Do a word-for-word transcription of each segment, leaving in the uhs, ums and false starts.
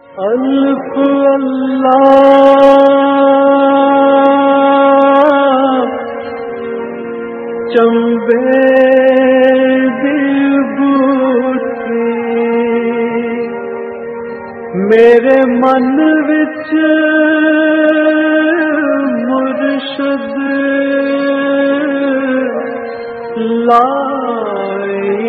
الف اللہ چمبے دل بوٹی میرے من وچ مرشد لائی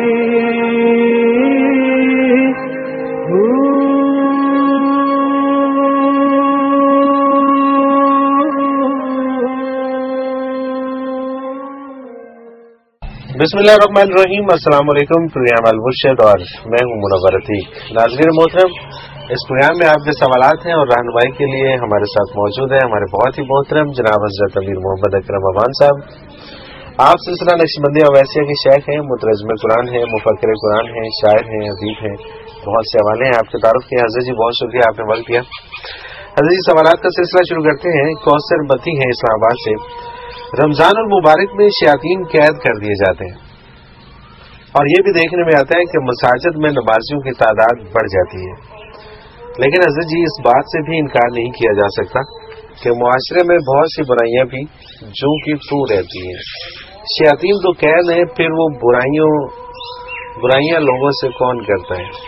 بسم اللہ الرحمن الرحیم۔ السلام علیکم۔ پروگرام المرشد اور میں ہوں منور عتیق۔ ناظرین محترم، اس پروگرام میں آپ کے سوالات ہیں اور رہنمائی کے لیے ہمارے ساتھ موجود ہیں ہمارے بہت ہی محترم جناب حضرت امیر محمد اکرم عوان صاحب۔ آپ سلسلہ نقشبندی اویسیہ کے شیخ ہیں، مترجم قرآن ہیں، مفکر قرآن ہیں، شاعر ہیں، ادیب ہیں، بہت سے حوالے ہیں آپ کے تعارف کے۔ حضرت جی بہت شکریہ آپ نے وقت دیا۔ حضرت جی سوالات کا سلسلہ شروع کرتے ہیں۔ کوثر بتی ہیں اسلام آباد سے۔ رمضان المبارک میں شیاطین قید کر دیے جاتے ہیں اور یہ بھی دیکھنے میں آتا ہے کہ مساجد میں نمازیوں کی تعداد بڑھ جاتی ہے، لیکن حضرت جی اس بات سے بھی انکار نہیں کیا جا سکتا کہ معاشرے میں بہت سی برائیاں بھی جو کی تو رہتی ہیں۔ شیاطین تو قید ہیں، پھر وہ برائیوں برائیاں لوگوں سے کون کرتا ہے؟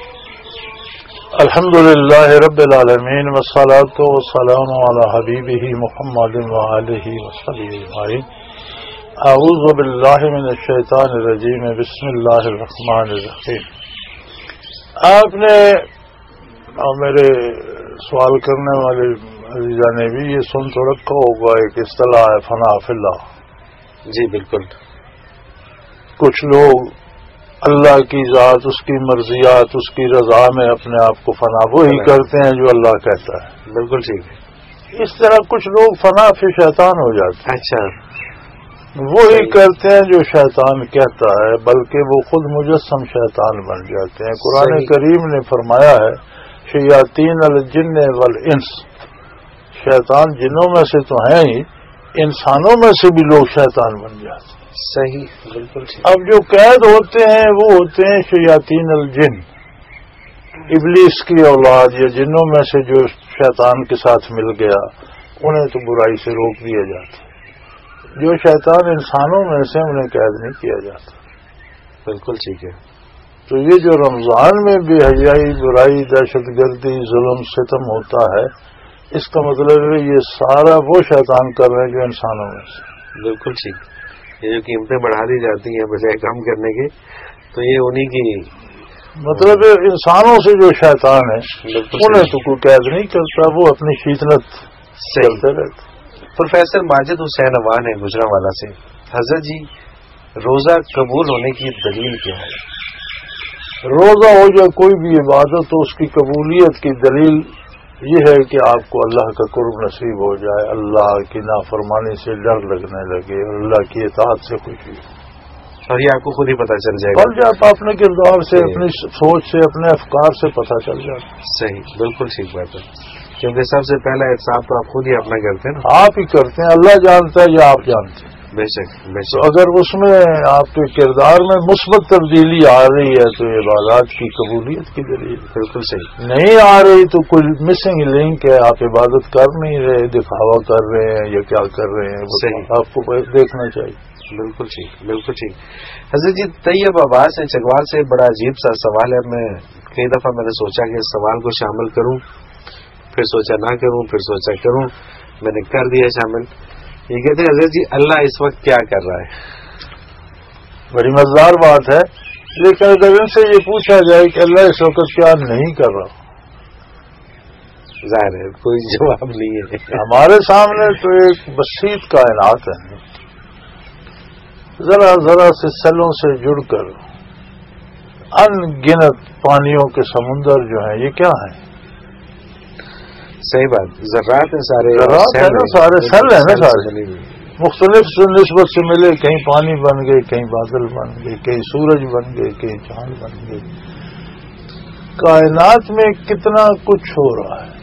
الحمدللہ رب العالمین والصلاة والسلام علی حبیبہ محمد وآلہ وصحبہ اجمعین۔ اعوذ باللہ من الشیطان الرجیم، بسم اللہ الرحمن الرحیم۔ آپ نے اور میرے سوال کرنے والے عزیزہ نے بھی یہ سن تو رکھا ہوگا ایک اصطلاح ہے فنا فی اللہ۔ جی بالکل۔ کچھ لوگ اللہ کی ذات، اس کی مرضیات، اس کی رضا میں اپنے آپ کو فنا وہی کرتے ہیں جو اللہ کہتا ہے۔ بالکل ٹھیک ہے۔ اس طرح کچھ لوگ فنا فی شیطان ہو جاتے ہیں۔ اچھا، وہی کرتے ہیں جو شیطان کہتا ہے، بلکہ وہ خود مجسم شیطان بن جاتے ہیں۔ قرآن کریم نے فرمایا ہے شیاطین الجن والانس، شیطان جنوں میں سے تو ہیں ہی، انسانوں میں سے بھی لوگ شیطان بن جاتے ہیں۔ صحیح، بالکل ٹھیک۔ اب جو قید ہوتے ہیں وہ ہوتے ہیں شیاطین الجن، ابلیس کی اولاد یا جنوں میں سے جو شیطان کے ساتھ مل گیا، انہیں تو برائی سے روک دیا جاتا۔ جو شیطان انسانوں میں سے انہیں قید نہیں کیا جاتا۔ بالکل ٹھیک ہے۔ تو یہ جو رمضان میں بے حیائی، برائی، دہشت گردی، ظلم، ستم ہوتا ہے، اس کا مطلب ہے یہ سارا وہ شیطان کر رہے ہیں جو انسانوں میں سے۔ بالکل ٹھیک۔ یہ جو قیمتیں بڑھا دی جاتی ہیں بجائے کم کرنے کے، تو یہ انہی کی مطلب انسانوں سے جو شیطان ہے انہیں تو کوئی قید نہیں کرتا، وہ اپنی شیطنت چلتے رہتے۔ پروفیسر ماجد حسین عوان ہے گجرانوالہ سے۔ حضرت جی روزہ قبول ہونے کی دلیل کیا ہے؟ روزہ ہو یا کوئی بھی عبادت ہو، اس کی قبولیت کی دلیل یہ ہے کہ آپ کو اللہ کا قرب نصیب ہو جائے، اللہ کی نافرمانی سے ڈر لگنے لگے، اللہ کی اطاعت سے خوشی ہو، اور یہ آپ کو خود ہی پتہ چل جائے گا۔ بل جاتا اپنے کردار سے، اپنی سوچ سے، اپنے افکار سے پتہ چل جاتا۔ صحیح، بالکل ٹھیک بات ہے، کیونکہ سب سے پہلا احساب تو آپ خود ہی اپنا کرتے ہیں نا۔ آپ ہی کرتے ہیں، اللہ جانتا ہے یا آپ جانتے ہیں؟ بے شک بے تو شک۔ اگر اس میں آپ کے کردار میں مثبت تبدیلی آ رہی ہے تو یہ عبادات کی قبولیت کی دلیل۔ بالکل صحیح۔ نہیں آ رہی تو کوئی مسنگ لنک ہے، آپ عبادت کر نہیں رہے، دکھاوا کر رہے ہیں یا کیا کر رہے ہیں، وہ آپ کو دیکھنا چاہیے۔ بالکل ٹھیک، بالکل ٹھیک۔ حضرت جی طیب عباس ہے چکوال سے، بڑا عجیب سا سوال ہے۔ میں کئی دفعہ میں نے سوچا کہ اس سوال کو شامل کروں، پھر سوچا نہ کروں، پھر سوچا کروں، میں نے کر دیا شامل۔ یہ کہتے ہیں حضرت جی اللہ اس وقت کیا کر رہا ہے؟ بڑی مزیدار بات ہے، لیکن اگر ان سے یہ پوچھا جائے کہ اللہ اس وقت کیا نہیں کر رہا، ظاہر ہے کوئی جواب نہیں ہے۔ ہمارے سامنے تو ایک بسیط کائنات ہے، ذرا ذرا سے سیلوں سے جڑ کر ان گنت پانیوں کے سمندر جو ہیں، یہ کیا ہیں؟ صحیح بات، ذرات ہیں، سارے ذرات ہیں نا، سارے سیل ہیں نا، سارے مختلف نسبت سے ملے، کہیں پانی بن گئے، کہیں بادل بن گئے، کہیں سورج بن گئے، کہیں چاند بن گئے۔ کائنات میں کتنا کچھ ہو رہا ہے،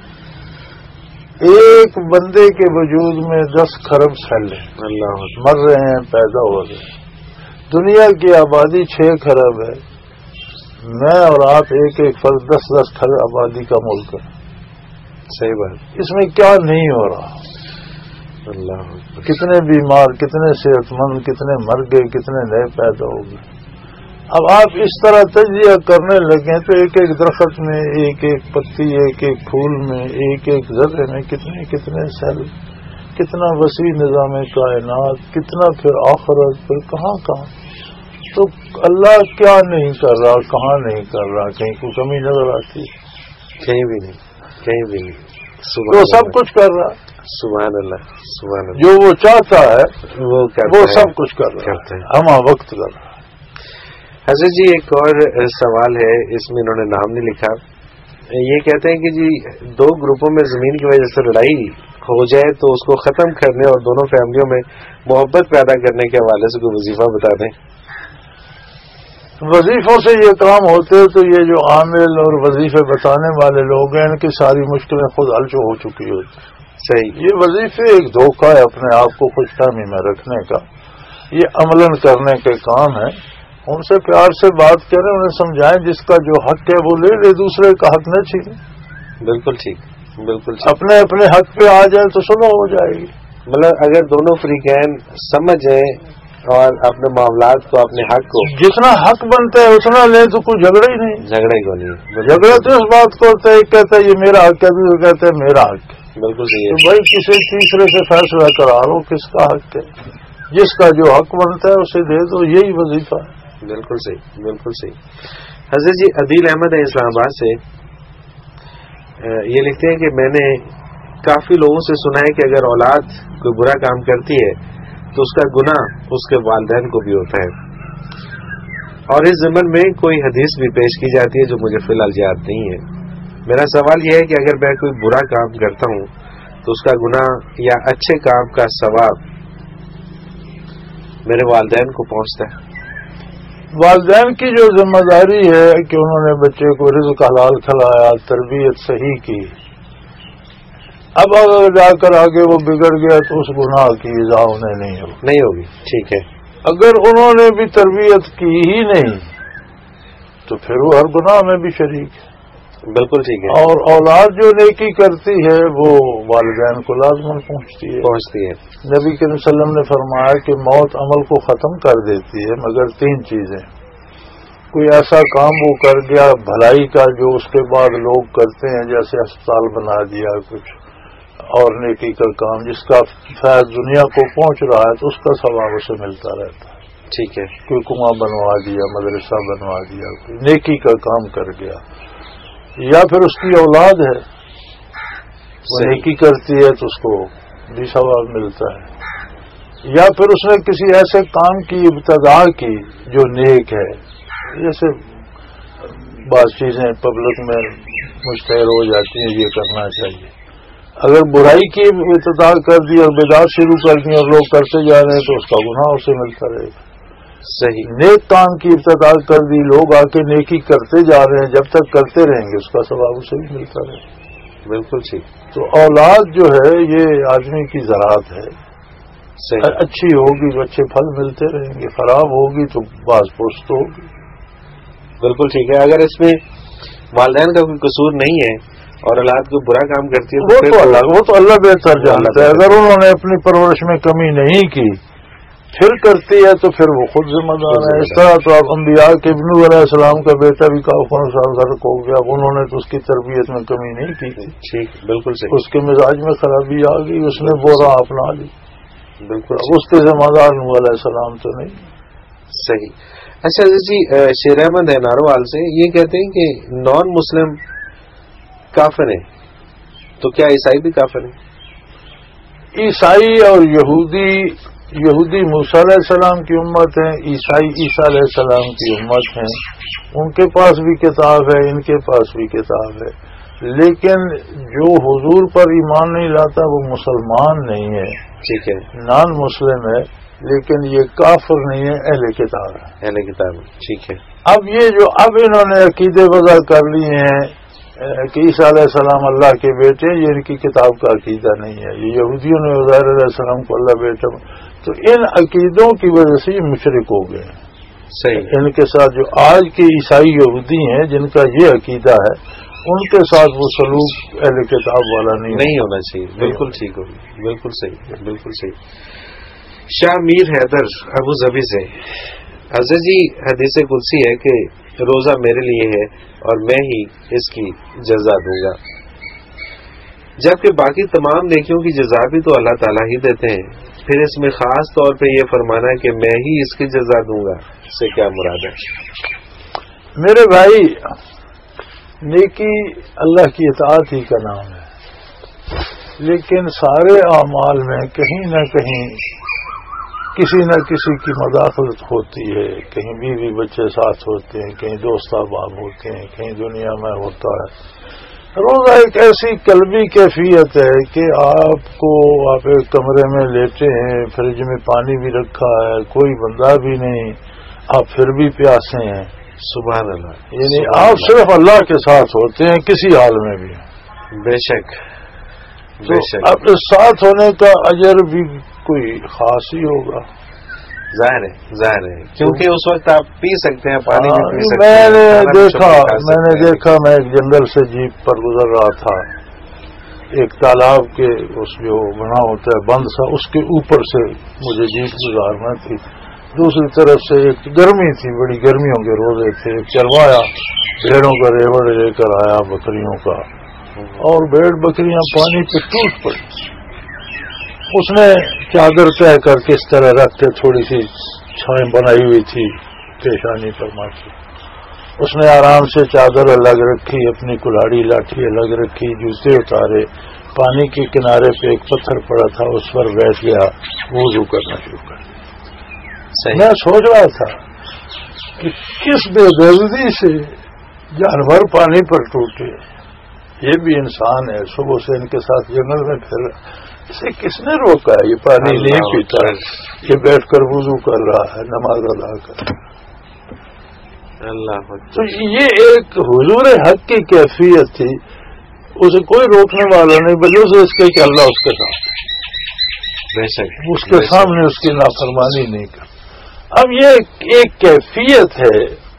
ایک بندے کے وجود میں دس کھرب سیل ہیں، اللہ مر رہے ہیں، پیدا ہو رہے ہیں۔ دنیا کی آبادی چھ کھرب ہے، میں اور آپ ایک ایک فرد دس دس کھڑ آبادی کا ملک ہے. صحیح بات. اس میں کیا نہیں ہو رہا؟ اللہ کتنے بیمار، کتنے صحت مند، کتنے مر گئے، کتنے نئے پیدا ہو گئے. اب آپ اس طرح تجزیہ کرنے لگیں تو ایک ایک درخت میں، ایک ایک پتی، ایک ایک پھول میں، ایک ایک ذرے میں کتنے کتنے سیل، کتنا وسیع نظام کائنات، کتنا پھر آخرت، پھر کہاں کہاں. تو اللہ کیا نہیں کر رہا، کہاں نہیں کر رہا؟ کہیں کوئی کمی نظر آتی؟ کہیں بھی نہیں، کہیں بھی نہیں. تو سب کچھ کر رہا. سبحان اللہ، سبحان اللہ. جو وہ چاہتا ہے وہ وہ سب کچھ کر رہا ہے، ہمہ وقت کر رہا. حضرت جی ایک اور سوال ہے، اس میں انہوں نے نام نہیں لکھا. یہ کہتے ہیں کہ جی دو گروپوں میں زمین کی وجہ سے لڑائی ہو جائے تو اس کو ختم کرنے اور دونوں فیملیوں میں محبت پیدا کرنے کے حوالے سے کوئی وظیفہ بتا دیں. وظیفوں سے یہ کام ہوتے تو یہ جو عامل اور وظیفے بتانے والے لوگ ہیں ان کی ساری مشکلیں خود حل ہو چکی ہوتی. صحیح. یہ وظیفے ایک دھوکہ ہے اپنے آپ کو خوش فہمی میں رکھنے کا. یہ عملاً کرنے کے کام ہے. ان سے پیار سے بات کریں، انہیں سمجھائیں جس کا جو حق ہے وہ لے لے، دوسرے کا حق نہ چھینیں. بالکل ٹھیک، بالکل ٹھیک. اپنے اپنے حق پہ آ جائے تو سلح ہو جائے گی. مطلب اگر دونوں فریقین سمجھیں اور اپنے معاملات کو، اپنے حق کو، جتنا حق بنتا ہے اتنا لیں تو کوئی جھگڑا ہی نہیں. جھگڑے کو نہیں. جھگڑا تو اس بات کو ہوتا ہے، ایک کہتا ہے یہ میرا حق ہے، دوسرا کہتا ہے میرا حق ہے. بالکل صحیح تو ہے. بھائی کسی تیسرے سے فیصلہ کرا لو کس کا حق ہے. جس کا جو حق بنتا ہے اسے دے دو، یہی وظیفہ ہے. بالکل صحیح، بالکل صحیح. حضرت جی عدیل احمد ہے اسلام آباد سے، یہ لکھتے ہیں کہ میں نے کافی لوگوں سے سنا ہے کہ اگر اولاد کوئی برا کام کرتی ہے تو اس کا گناہ اس کے والدین کو بھی ہوتا ہے، اور اس ضمن میں کوئی حدیث بھی پیش کی جاتی ہے جو مجھے فی الحال یاد نہیں ہے. میرا سوال یہ ہے کہ اگر میں کوئی برا کام کرتا ہوں تو اس کا گناہ یا اچھے کام کا ثواب میرے والدین کو پہنچتا ہے؟ والدین کی جو ذمہ داری ہے کہ انہوں نے بچے کو رزق حلال کھلایا، تربیت صحیح کی. اب اگر جا کر آگے وہ بگڑ گیا تو اس گناہ کی اجازت انہیں نہیں ہوگی. نہیں ہوگی. ٹھیک ہے. اگر انہوں نے بھی تربیت کی ہی نہیں تو پھر وہ ہر گناہ میں بھی شریک ہے. بالکل ٹھیک ہے. اور اولاد جو نیکی کرتی ہے وہ والدین کو لازماً پہنچتی ہے. پہنچتی ہے. نبی کریم صلی اللہ علیہ وسلم نے فرمایا کہ موت عمل کو ختم کر دیتی ہے مگر تین چیزیں. کوئی ایسا کام وہ کر گیا بھلائی کا جو اس کے بعد لوگ کرتے ہیں، جیسے اسپتال بنا دیا، کچھ اور نیکی کا کام جس کا فیض دنیا کو پہنچ رہا ہے تو اس کا ثواب اسے ملتا رہتا ہے. ٹھیک ہے. کوئی کنواں بنوا دیا، مدرسہ بنوا دیا، کوئی نیکی کا کام کر گیا. یا پھر اس کی اولاد ہے وہ نیکی کرتی ہے تو اس کو بھی ثواب ملتا ہے. یا پھر اس نے کسی ایسے کام کی ابتدا کی جو نیک ہے، جیسے بعض چیزیں پبلک میں مشتہر ہو جاتی ہیں یہ کرنا چاہیے. اگر برائی کی ابتدا کر دی اور بدعت شروع کر دی اور لوگ کرتے جا رہے ہیں تو اس کا گناہ اسے ملتا رہے گا. صحیح. نیک کام کی ابتدا کر دی، لوگ آ کے نیکی کرتے جا رہے ہیں، جب تک کرتے رہیں گے اس کا ثواب اسے بھی ملتا رہے گا. بالکل ٹھیک. تو اولاد جو ہے یہ آدمی کی زراعت ہے. صحیح. اچھی ہوگی تو اچھے پھل ملتے رہیں گے، خراب ہوگی تو باز پوست ہوگی. بالکل ٹھیک ہے. اگر اس میں والدین کا کوئی قصور نہیں ہے اور اولاد کو برا کام کرتی ہے وہ تو اللہ وہ تو اللہ بہتر جانتا ہے. اگر انہوں نے اپنی پرورش میں کمی نہیں کی پھر کرتی ہے تو پھر وہ خود ذمہ دار ہے. اس طرح تو آپ انبیاء کے ابن علیہ السلام کا بیٹا بھی کافر سال غرق ہو گیا، انہوں نے تو اس کی تربیت میں کمی نہیں کی تھی. ٹھیک. بالکل صحیح. اس کے مزاج میں خرابی آ گئی، اس نے وہ راہ اپنا لی. بالکل اس کے ذمہ دار نوح علیہ السلام تو نہیں. صحیح. اچھا جی شیر احمد ہے ناروال سے، یہ کہتے ہیں کہ نان مسلم کافر ہیں تو کیا عیسائی بھی کافر ہیں؟ عیسائی اور یہودی یہودی موسیٰ علیہ السلام کی امت ہیں، عیسائی عیسیٰ علیہ السلام کی امت ہیں. ان کے پاس بھی کتاب ہے، ان کے پاس بھی کتاب ہے، لیکن جو حضور پر ایمان نہیں لاتا وہ مسلمان نہیں ہے. ٹھیک ہے. نان مسلم ہے لیکن یہ کافر نہیں ہے، اہل کتاب ہے. اہل کتاب. ٹھیک ہے. اب یہ جو اب انہوں نے عقیدے وضع کر لیے ہیں کہ عیسیٰ علیہ السلام اللہ کے بیٹے، یہ ان کی کتاب کا عقیدہ نہیں ہے. یہ یہودیوں نے عزیر علیہ السلام کو اللہ بیٹا، تو ان عقیدوں کی وجہ سے یہ مشرک ہو گئے. صحیح. ان کے ساتھ جو آج کے عیسائی یہودی ہیں جن کا یہ عقیدہ ہے ان کے ساتھ وہ سلوک اہل کتاب والا نہیں نہیں ہونا چاہیے. بالکل ٹھیک ہوگی. بالکل صحیح. بالکل صحیح. شاہ میر حیدر ابو ظبی سے حضرت جی حدیث قدسی ہے کہ روزہ میرے لیے ہے اور میں ہی اس کی جزا دوں گا، جبکہ باقی تمام نیکیوں کی جزا بھی تو اللہ تعالیٰ ہی دیتے ہیں. پھر اس میں خاص طور پہ یہ فرمانا ہے کہ میں ہی اس کی جزا دوں گا، اس سے کیا مراد ہے؟ میرے بھائی، نیکی اللہ کی اطاعت ہی کا نام ہے، لیکن سارے اعمال میں کہیں نہ کہیں کسی نہ کسی کی مداخلت ہوتی ہے. کہیں بیوی بچے ساتھ ہوتے ہیں، کہیں دوست احباب ہوتے ہیں، کہیں دنیا میں ہوتا ہے. روزہ ایک ایسی قلبی کیفیت ہے کہ آپ کو آپ ایک کمرے میں لیٹے ہیں، فریج میں پانی بھی رکھا ہے، کوئی بندہ بھی نہیں، آپ پھر بھی پیاسے ہیں. سبحان اللہ. یعنی سبحان آپ اللہ. صرف اللہ کے ساتھ ہوتے ہیں کسی حال میں بھی. بے شک تو بے شک. اب اس ساتھ ہونے کا اجر بھی کوئی خاص ہی ہوگا. ظاہر ہے ظاہر ہے کیونکہ اس وقت آپ پی سکتے ہیں، پانی بھی پی سکتے میں ہیں. نے کھانا بھی دیکھا شکر کھا میں نے سکتے ہیں. دیکھا میں ایک جنگل سے جیپ پر گزر رہا تھا، ایک تالاب کے اس جو بنا ہوتا ہے بند سا، اس کے اوپر سے مجھے جیپ گزارنا تھی. دوسری طرف سے ایک گرمی تھی، بڑی گرمیوں کے روزے تھے. ایک چروایا بھیڑوں کا ریوڑ لے کر آیا بکریوں کا، اور بھیڑ بکریاں پانی پہ ٹوٹ پڑی. اس نے چادر طے کر کے اس طرح رکھ کے تھوڑی سی چھائیں بنائی ہوئی تھی پیشانی پر ماچی، اس نے آرام سے چادر الگ رکھی، اپنی کلاڑی لاٹھی الگ رکھی، جوتے اتارے، پانی کے کنارے پہ ایک پتھر پڑا تھا اس پر بیٹھ گیا، وضو کرنا شروع کر دیا. میں سوچ رہا تھا کہ کس بے دردی سے جانور پانی پر ٹوٹے، یہ بھی انسان ہے، صبح سے ان کے ساتھ جنگل میں پھر اسے کس نے روکا ہے؟ یہ پانی نہیں پیتا، یہ بیٹھ کر وضو کر رہا ہے، نماز ادا کر. اللہ تو یہ ایک حضور حق کی کیفیت تھی، اسے کوئی روکنے والا نہیں، بجوز اس کے کہ اللہ اس کے ساتھ بے شک اس کے سامنے اس کی نافرمانی نہیں کر. اب یہ ایک کیفیت ہے،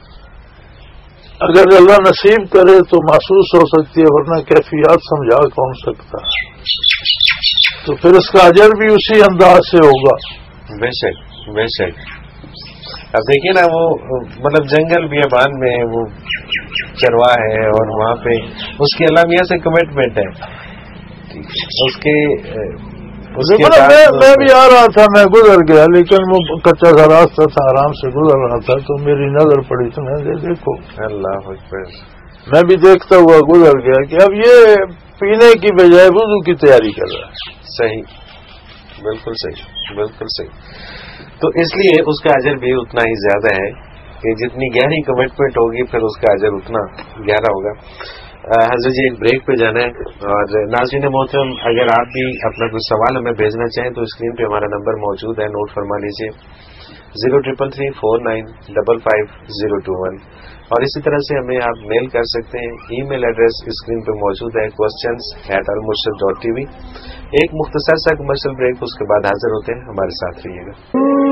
اگر اللہ نصیب کرے تو محسوس ہو سکتی ہے، ورنہ کیفیات سمجھا کون سکتا ہے. تو پھر اس کا اجر بھی اسی انداز سے ہوگا. بے شک بے شک. اب دیکھیے نا، وہ مطلب جنگل بیابان میں وہ چروا ہے اور وہاں پہ اس کی اللہ میاں سے کمٹمنٹ ہے اس کے میں میں بھی آ رہا تھا، میں گزر گیا، لیکن وہ کچا سا راستہ تھا، آرام سے گزر رہا تھا تو میری نظر پڑی تو میں نے دیکھو اللہ اکبر، میں بھی دیکھتا ہوا گزر گیا کہ اب یہ پینے کی بجائے وضو کی تیاری کر رہا ہے. صحیح، بالکل صحیح بالکل صحیح. تو اس لیے اس کا اجر بھی اتنا ہی زیادہ ہے کہ جتنی گہری کمٹمنٹ ہوگی پھر اس کا اجر اتنا گہرا ہوگا. حضرت جی ایک بریک پہ جانا ہے، اور ناظرین محترم اگر آپ بھی اپنا کوئی سوال ہمیں بھیجنا چاہیں تو اسکرین پہ ہمارا نمبر موجود ہے، نوٹ فرما لیجیے، zero triple three four nine double five zero two one. اور اسی طرح سے ہمیں آپ میل کر سکتے ہیں، ای میل ایڈریس اسکرین پہ موجود ہے، questions at Almurshid dot T V. ایک مختصر سا کمرشل بریک، اس کے بعد حاضر ہوتے ہیں، ہمارے ساتھ رہیے گا.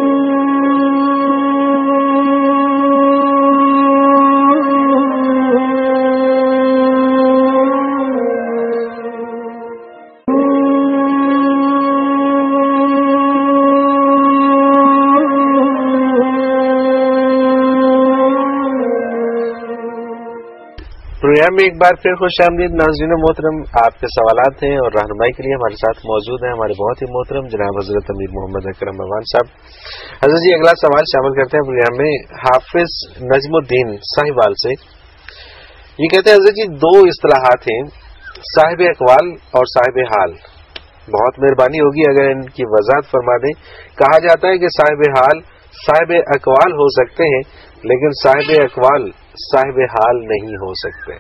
پروگرام میں ایک بار پھر خوش آمدید ناظرین محترم. آپ کے سوالات ہیں اور رہنمائی کے لیے ہمارے ساتھ موجود ہیں ہمارے بہت ہی محترم جناب حضرت امیر محمد اکرم امان صاحب. حضرت جی اگلا سوال شامل کرتے ہیں پروگرام میں حافظ نجم الدین صاحبال سے. یہ کہتے ہیں حضرت جی دو اصطلاحات ہیں، صاحب اقوال اور صاحب حال، بہت مہربانی ہوگی اگر ان کی وضاحت فرما دیں. کہا جاتا ہے کہ صاحب حال صاحب اقوال ہو سکتے ہیں لیکن صاحب اقوال صاحب حال نہیں ہو سکتے.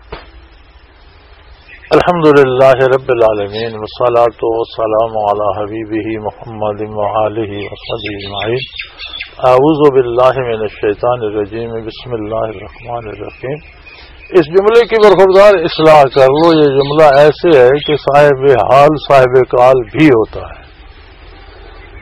الحمدللہ رب العالمین والصلاة والسلام علی حبیبہ محمد وآلہ وصحبہ اجمعین. اعوذ باللہ من الشیطان الرجیم، بسم اللہ الرحمن الرحیم. اس جملے کی برخوردار اصلاح کر لو، یہ جملہ ایسے ہے کہ صاحب حال صاحب قال بھی ہوتا ہے.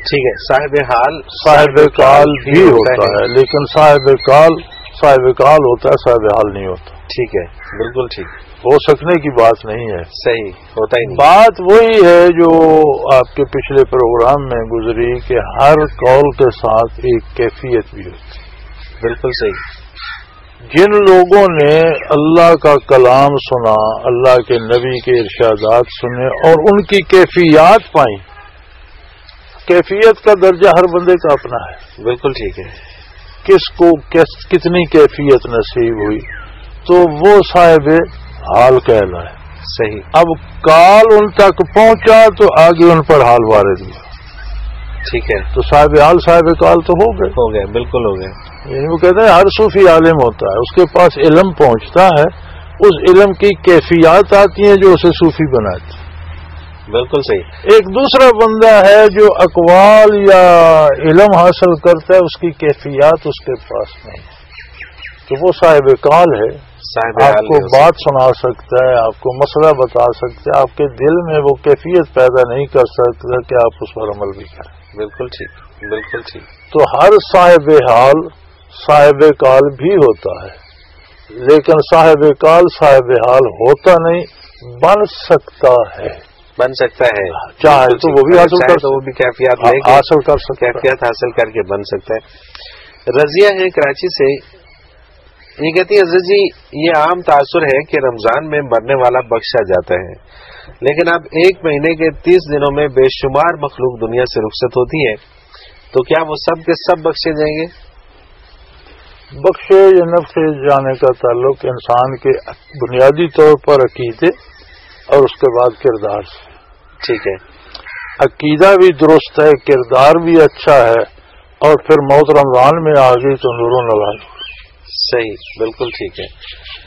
ٹھیک ہے، صاحب حال صاحب کال بھی ہوتا ہے، لیکن صاحب کال صاحب کال ہوتا ہے، صاحب حال نہیں ہوتا. ٹھیک ہے، بالکل ٹھیک، ہو سکنے کی بات نہیں ہے. صحیح، ہوتا ہی نہیں. بات وہی ہے جو آپ کے پچھلے پروگرام میں گزری کہ ہر قول کے ساتھ ایک کیفیت بھی ہوتی ہے. بالکل صحیح. جن لوگوں نے اللہ کا کلام سنا، اللہ کے نبی کے ارشادات سنے اور ان کی کیفیات پائیں، کیفیت کا درجہ ہر بندے کا اپنا ہے. بالکل ٹھیک ہے. کس کو کس کتنی کیفیت نصیب ہوئی تو وہ صاحب حال کہلائے. صحیح. اب کال ان تک پہنچا تو آگے ان پر حال وارد ہوا. ٹھیک ہے، تو صاحب حال صاحب کال تو ہو گئے. ہو گئے، بالکل ہو گئے. یعنی وہ کہتے ہیں ہر صوفی عالم ہوتا ہے، اس کے پاس علم پہنچتا ہے، اس علم کی کیفیات آتی ہیں جو اسے صوفی بناتی. بالکل صحیح. ایک دوسرا بندہ ہے جو اقوال یا علم حاصل کرتا ہے، اس کی کیفیات اس کے پاس نہیں، تو وہ صاحب کال ہے. صاحب آپ حال کو ہے. بات سنا سکتا ہے، آپ کو مسئلہ بتا سکتا ہے، آپ کے دل میں وہ کیفیت پیدا نہیں کر سکتا کہ آپ اس پر عمل بھی کریں. بالکل ٹھیک، بالکل ٹھیک. تو ہر صاحب حال صاحب کال بھی ہوتا ہے، لیکن صاحب کال صاحب حال ہوتا نہیں، بن سکتا ہے. بن سکتا ہے، چاہے تو وہ بھی حاصل کر تو وہ بھی کیفیات لے کے حاصل کر سکتا ہے. کیفیات حاصل کر کے بن سکتا ہے. رضیہ ہے کراچی سے، یہ کہتی ہے حضرت جی یہ عام تاثر ہے کہ رمضان میں مرنے والا بخشا جاتا ہے، لیکن اب ایک مہینے کے تیس دنوں میں بے شمار مخلوق دنیا سے رخصت ہوتی ہے، تو کیا وہ سب کے سب بخشے جائیں گے؟ بخشے یا نفسے جانے کا تعلق انسان کے بنیادی طور پر عقیدے اور اس کے بعد کردار سے. ٹھیک ہے. عقیدہ بھی درست ہے، کردار بھی اچھا ہے، اور پھر موت رمضان میں آ گئی تو نور و نوال. صحیح، بالکل ٹھیک ہے.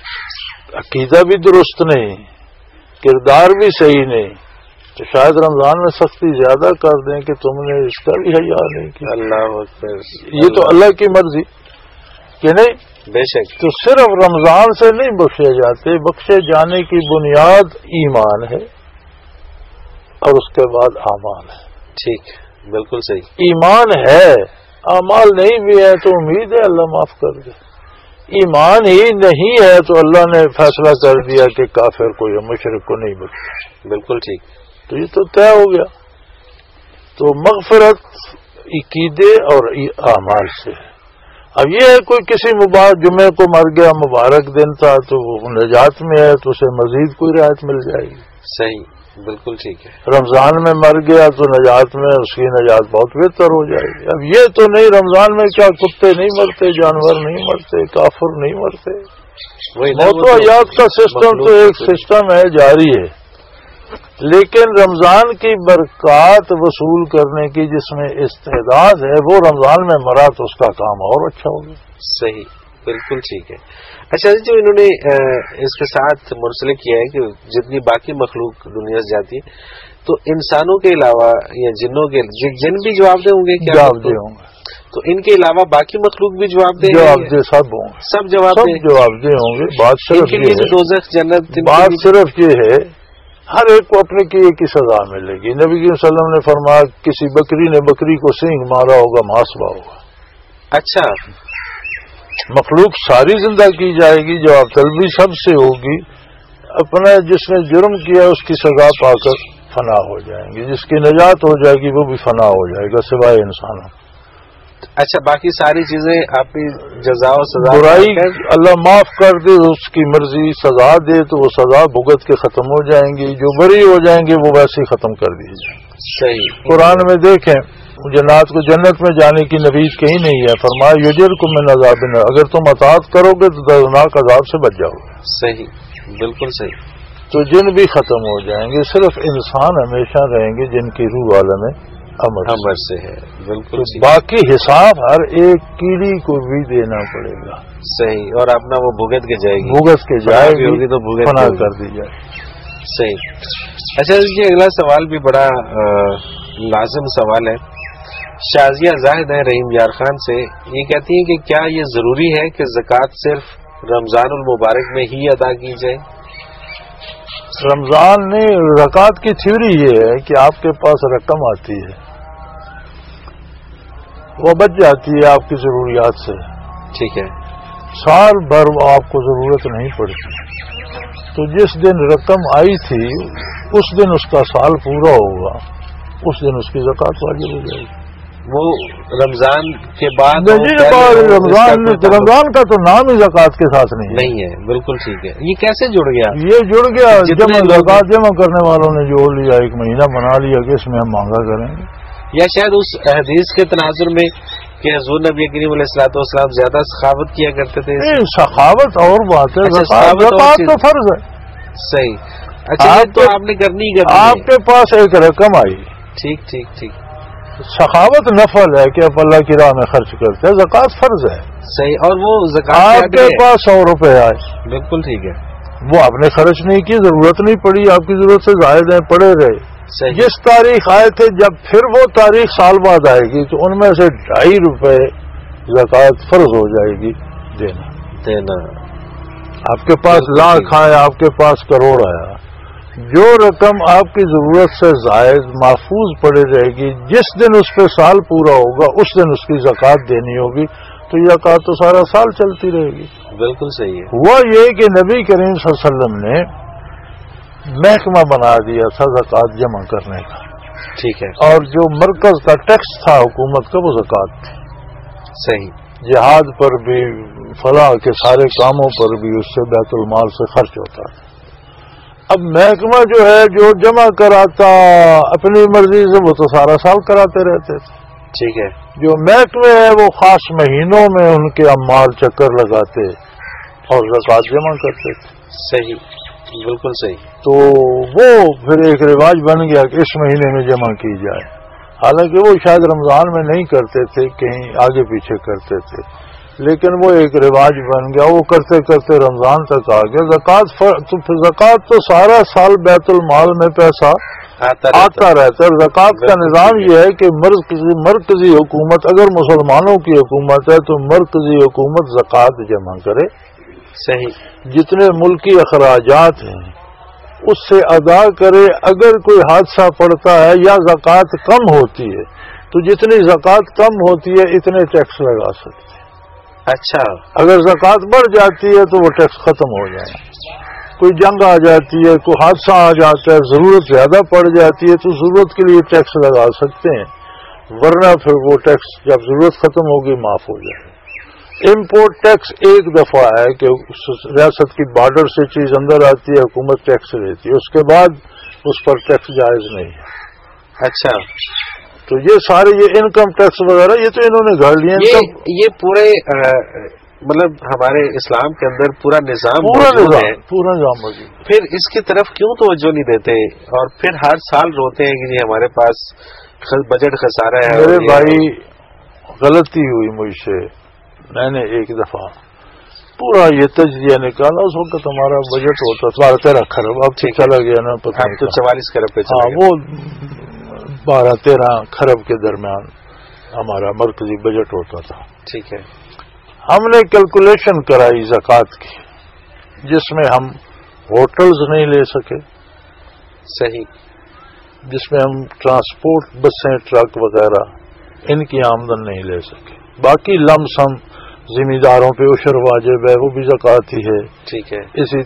عقیدہ بھی درست نہیں، کردار بھی صحیح نہیں، تو شاید رمضان میں سختی زیادہ کر دیں کہ تم نے اس کا بھی حیا نہیں کیا. اللہ اکبر. یہ تو اللہ کی مرضی کہ نہیں. بے شک. تو صرف رمضان سے نہیں بخشے جاتے، بخشے جانے کی بنیاد ایمان ہے اور اس کے بعد اعمال ہے. ٹھیک، بالکل صحیح. ایمان ہے، اعمال نہیں بھی ہے تو امید ہے اللہ معاف کر دے. ایمان ہی نہیں ہے تو اللہ نے فیصلہ کر دیا کہ کافر کو یا مشرک کو نہیں بخشے. بالکل ٹھیک. تو یہ تو طے ہو گیا. تو مغفرت عقیدے اور اعمال سے. اب یہ ہے کوئی کسی مبارک جمعے کو مر گیا، مبارک دن تھا تو وہ نجات میں ہے تو اسے مزید کوئی رعایت مل جائے گی. صحیح، بالکل ٹھیک ہے. رمضان میں مر گیا تو نجات میں اس کی نجات بہت بہتر ہو جائے گی. اب یہ تو نہیں رمضان میں کیا کتے نہیں مرتے، جانور نہیں مرتے، کافر نہیں مرتے. موت و حیات کا سسٹم تو ایک سسٹم ہے، جاری ہے، لیکن رمضان کی برکات وصول کرنے کی جس میں استعداد ہے وہ رمضان میں مرا تو اس کا کام اور اچھا ہوگا. صحیح، بالکل ٹھیک ہے. اچھا جو انہوں نے اس کے ساتھ منسلک کیا ہے کہ جتنی باقی مخلوق دنیا سے جاتی ہے تو انسانوں کے علاوہ یا جنوں کے جن بھی جواب دے ہوں گے، کیا جواب دے ہوں گے؟ تو ان کے علاوہ باقی مخلوق بھی جواب دیں؟ جواب دے سب ہوں گے، سب جواب دیں، جواب دے ہوں گے. بات صرف یہ ہے، دوزخ جنت، بات صرف یہ ہے ہر ایک کو اپنے کیے کی سزا ملے گی. نبی صلی اللہ علیہ وسلم نے فرمایا کسی بکری نے بکری کو سینگ مارا ہوگا، محاسبہ ہوگا. اچھا، مخلوق ساری زندہ کی جائے گی، جواب طلبی سب سے ہوگی. اپنا جس نے جرم کیا اس کی سزا پا کر فنا ہو جائیں گی، جس کی نجات ہو جائے گی وہ بھی فنا ہو جائے گا سوائے انسانوں. اچھا، باقی ساری چیزیں آپ کی جزا و سزا، برائی اللہ معاف کر دے، اس کی مرضی سزا دے تو وہ سزا بھگت کے ختم ہو جائیں گی. جو بری ہو جائیں گے وہ ویسے ہی ختم کر دی جائیں. صحیح. قرآن میں دیکھیں جنات کو جنت میں جانے کی نوید کہیں نہیں ہے، فرمایا یجرکم من عذاب، اگر تم اطاعت کرو گے تو دردناک عذاب سے بچ جاؤ گے. صحیح، بالکل صحیح. تو جن بھی ختم ہو جائیں گے، صرف انسان ہمیشہ رہیں گے جن کی روح عالم امر امر سے ہے. بالکل. باقی حساب ہر ایک کیڑی کو بھی دینا پڑے گا. صحیح. اور اپنا وہ بھگت کے جائے گی، بھگت کے جائے گی تو بھگت فنا کر دی جائے. صحیح. اچھا جی، اگلا سوال بھی بڑا لازم سوال ہے. شازیہ زاہد ہے رحیم یار خان سے، یہ کہتی ہیں کہ کیا یہ ضروری ہے کہ زکوٰۃ صرف رمضان المبارک میں ہی ادا کی جائے؟ رمضان نہیں، زکوٰۃ کی تھیوری یہ ہے کہ آپ کے پاس رقم آتی ہے وہ بچ جاتی ہے آپ کی ضروریات سے. ٹھیک ہے. سال بھر وہ آپ کو ضرورت نہیں پڑتی، تو جس دن رقم آئی تھی اس دن اس کا سال پورا ہوگا، اس دن اس کی زکوٰۃ واجب ہو جائے گی. وہ رمضان کے بعد رمضان رمضان کا تو نام ہی زکوٰۃ کے ساتھ نہیں نہیں ہے. بالکل ٹھیک ہے. یہ کیسے جڑ گیا؟ یہ جڑ گیا جمع زکوٰۃ جمع کرنے والوں نے جوڑ لیا، ایک مہینہ بنا لیا کہ اس میں ہم مانگا کریں گے. یا شاید اس حدیث کے تناظر میں کہ حضور نبی کریم علیہ الصلوۃ والسلام زیادہ سخاوت کیا کرتے تھے. سخاوت اور بات ہے، زکوٰۃ تو فرض ہے. صحیح. اچھا تو آپ نے کرنی ہی کرنی. آپ کے پاس ایک رقم آئی، ٹھیک ٹھیک ٹھیک. سخاوت نفل ہے کہ آپ اللہ کی راہ میں خرچ کرتے ہیں، زکوٰۃ فرض ہے. صحیح. اور وہ زکوٰۃ آپ کے پاس سو روپے آئے، بالکل ٹھیک ہے، وہ آپ نے خرچ نہیں کی، ضرورت نہیں پڑی، آپ کی ضرورت سے زائد ہیں، پڑے رہے. جس تاریخ آئے تھے جب پھر وہ تاریخ سال بعد آئے گی تو ان میں سے ڈھائی روپے زکوٰۃ فرض ہو جائے گی دینا. دینا آپ کے پاس لاکھ آیا، آپ کے پاس کروڑ آیا، جو رقم آپ کی ضرورت سے زائد محفوظ پڑی رہے گی، جس دن اس پہ سال پورا ہوگا اس دن اس کی زکوٰۃ دینی ہوگی. تو یہ زکوٰۃ تو سارا سال چلتی رہے گی. بالکل صحیح ہے. ہوا یہ کہ نبی کریم صلی اللہ علیہ وسلم نے محکمہ بنا دیا تھا زکوٰۃ جمع کرنے کا. ٹھیک ہے. اور جو مرکز کا ٹیکس تھا حکومت کا وہ زکوٰۃ تھی. صحیح. جہاد پر بھی، فلاح کے سارے کاموں پر بھی اس سے بیت المال سے خرچ ہوتا تھا. اب محکمہ جو ہے جو جمع کراتا اپنی مرضی سے وہ تو سارا سال کراتے رہتے تھے. ٹھیک ہے. جو محکمے ہیں وہ خاص مہینوں میں ان کے عمال چکر لگاتے اور زکوٰۃ جمع کرتے تھے. صحیح. بالکل صحیح. تو وہ پھر ایک رواج بن گیا کہ اس مہینے میں جمع کی جائے. حالانکہ وہ شاید رمضان میں نہیں کرتے تھے، کہیں آگے پیچھے کرتے تھے، لیکن وہ ایک رواج بن گیا. وہ کرتے کرتے رمضان تک آ گیا. زکوٰۃ تو زکوٰۃ تو سارا سال بیت المال میں پیسہ آتا رہتا ہے. زکوٰۃ کا نظام یہ ہے کہ مرکزی حکومت، اگر مسلمانوں کی حکومت ہے تو مرکزی حکومت زکوٰۃ جمع کرے. صحیح. جتنے ملکی اخراجات ہیں اس سے ادا کرے. اگر کوئی حادثہ پڑتا ہے یا زکوٰۃ کم ہوتی ہے تو جتنی زکوٰۃ کم ہوتی ہے اتنے ٹیکس لگا سکتے ہیں. اچھا. اگر زکوٰۃ بڑھ جاتی ہے تو وہ ٹیکس ختم ہو جائے. کوئی جنگ آ جاتی ہے، کوئی حادثہ آ جاتا ہے، ضرورت زیادہ پڑ جاتی ہے تو ضرورت کے لیے ٹیکس لگا سکتے ہیں، ورنہ پھر وہ ٹیکس جب ضرورت ختم ہوگی معاف ہو جائے. امپورٹ ٹیکس ایک دفعہ ہے کہ ریاست کی بارڈر سے چیز اندر آتی ہے، حکومت ٹیکس لیتی ہے، اس کے بعد اس پر ٹیکس جائز نہیں ہے. اچھا. تو یہ سارے یہ انکم ٹیکس وغیرہ یہ تو انہوں نے گھڑ لیے. یہ پورے مطلب ہمارے اسلام کے اندر پورا نظام پورا نظام پورا نظام موجود. پھر اس کی طرف کیوں توجہ نہیں دیتے اور پھر ہر سال روتے ہیں کہ ہمارے پاس بجٹ خسارہ ہے؟ میرے بھائی غلطی ہوئی مجھ سے. میں نے ایک دفعہ پورا یہ تجزیہ نکالا. اس وقت ہمارا بجٹ ہوتا تھا بارہ تیرہ خرب. اب چلا گیا نا پتہ نہیں، تو چوالیس خرب پہ. ہاں وہ بارہ تیرہ خرب کے درمیان ہمارا مرکزی بجٹ ہوتا تھا. ٹھیک ہے. ہم نے کیلکولیشن کرائی زکوٰۃ کی، جس میں ہم ہوٹلز نہیں لے سکے. صحیح. جس میں ہم ٹرانسپورٹ بسیں ٹرک وغیرہ ان کی آمدن نہیں لے سکے. باقی لم سم زمینداروں پہ عشر واجب ہے، وہ بھی زکوٰۃ ہی ہے. ٹھیک ہے. اسی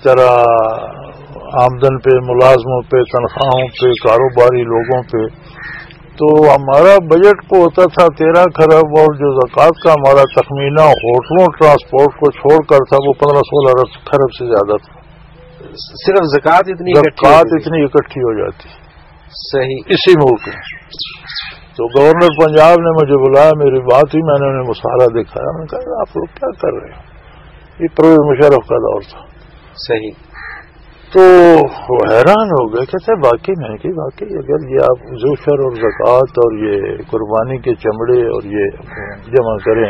طرح آمدن پہ، ملازموں پہ، تنخواہوں پہ، کاروباری لوگوں پہ. تو ہمارا بجٹ کو ہوتا تھا تیرہ خرب، اور جو زکوٰۃ کا ہمارا تخمینہ ہوٹلوں ٹرانسپورٹ کو چھوڑ کر تھا وہ پندرہ سولہ خرب سے زیادہ تھا. صرف زکوٰۃ اتنی زکوٰۃ اتنی اکٹھی ہو جاتی. صحیح. اسی ملک میں. تو گورنر پنجاب نے مجھے بلایا، میری بات ہوئی، میں نے انہیں مشاہرہ دکھایا. میں نے کہا آپ لوگ کیا کر رہے ہیں؟ یہ پرویز مشرف کا دور تھا. صحیح. تو وہ حیران ہو گئے، کہتے واقعی میں کہ واقعی اگر یہ آپ زوشر اور زکوٰۃ اور یہ قربانی کے چمڑے اور یہ جمع کریں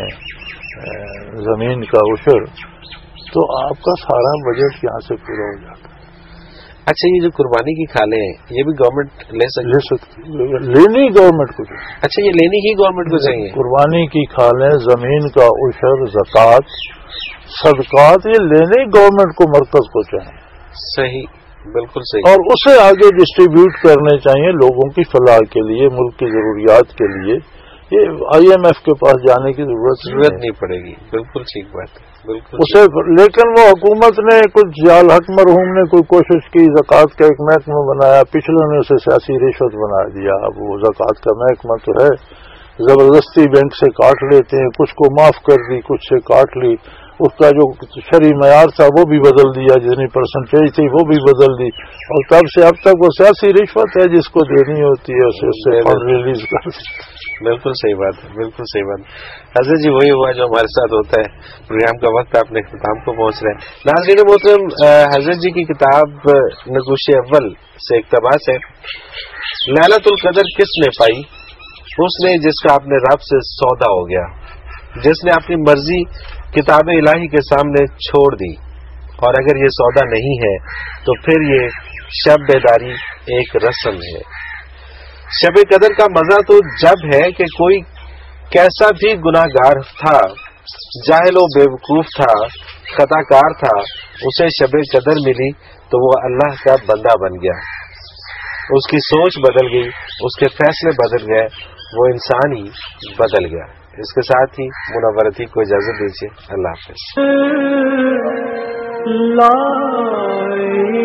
زمین کا عشر تو آپ کا سارا بجٹ یہاں سے پورا ہو جاتا ہے. اچھا، یہ جو قربانی کی کھالیں ہیں یہ بھی گورنمنٹ لے سکتی؟ لے سکتی. لینی گورنمنٹ کو. اچھا، یہ لینی ہی گورنمنٹ کو چاہیے. قربانی کی کھالیں، زمین کا عشر، زکوٰۃ، صدقات، یہ لینے گورنمنٹ کو مرکز کو چاہیے. صحیح. بالکل صحیح. اور اسے آگے ڈسٹریبیوٹ کرنے چاہیے لوگوں کی فلاح کے لیے، ملک کی ضروریات کے لیے. یہ آئی ایم ایف کے پاس جانے کی ضرورت ضرورت نہیں پڑے گی. بالکل ٹھیک بات ہے. بالکل اسے. لیکن وہ حکومت نے کچھ جال حق مرحوم نے کوئی کوشش کی، زکوٰۃ کا ایک محکمہ بنایا، پچھلوں نے اسے سیاسی رشوت بنا دیا. اب وہ زکوٰۃ کا محکمہ تو ہے، زبردستی بینک سے کاٹ لیتے ہیں، کچھ کو معاف کر دی، کچھ سے کاٹ لی. اس کا جو شرعی معیار تھا وہ بھی بدل دیا، جتنی پرسنٹیج تھی وہ بھی بدل دی، اور تب سے اب تک وہ سیاسی رشوت ہے جس کو دینی ہوتی ہے اسے اس سے فنڈ ریلیز کر دی. بالکل صحیح بات ہے. بالکل صحیح بات. حضرت جی وہی ہوا جو ہمارے ساتھ ہوتا ہے. پروگرام کا وقت اپنے اختتام کو پہنچ رہا ہے. ناظرین محترم، حضرت جی کی کتاب نگوش اول سے اقتباس ہے. لیلۃ القدر کس نے پائی؟ اس نے جس کا اپنے رب سے سودا ہو گیا، جس نے اپنی مرضی کتاب الہی کے سامنے چھوڑ دی. اور اگر یہ سودا نہیں ہے تو پھر یہ شب بیداری ایک رسم ہے. شب قدر کا مزہ تو جب ہے کہ کوئی کیسا بھی گناہ گار تھا، جاہل و بیوقوف تھا، خطا کار تھا، اسے شب قدر ملی تو وہ اللہ کا بندہ بن گیا. اس کی سوچ بدل گئی، اس کے فیصلے بدل گئے، وہ انسان ہی بدل گیا. اس کے ساتھ ہی منورتی کو اجازت دیجیے. اللہ حافظ. لا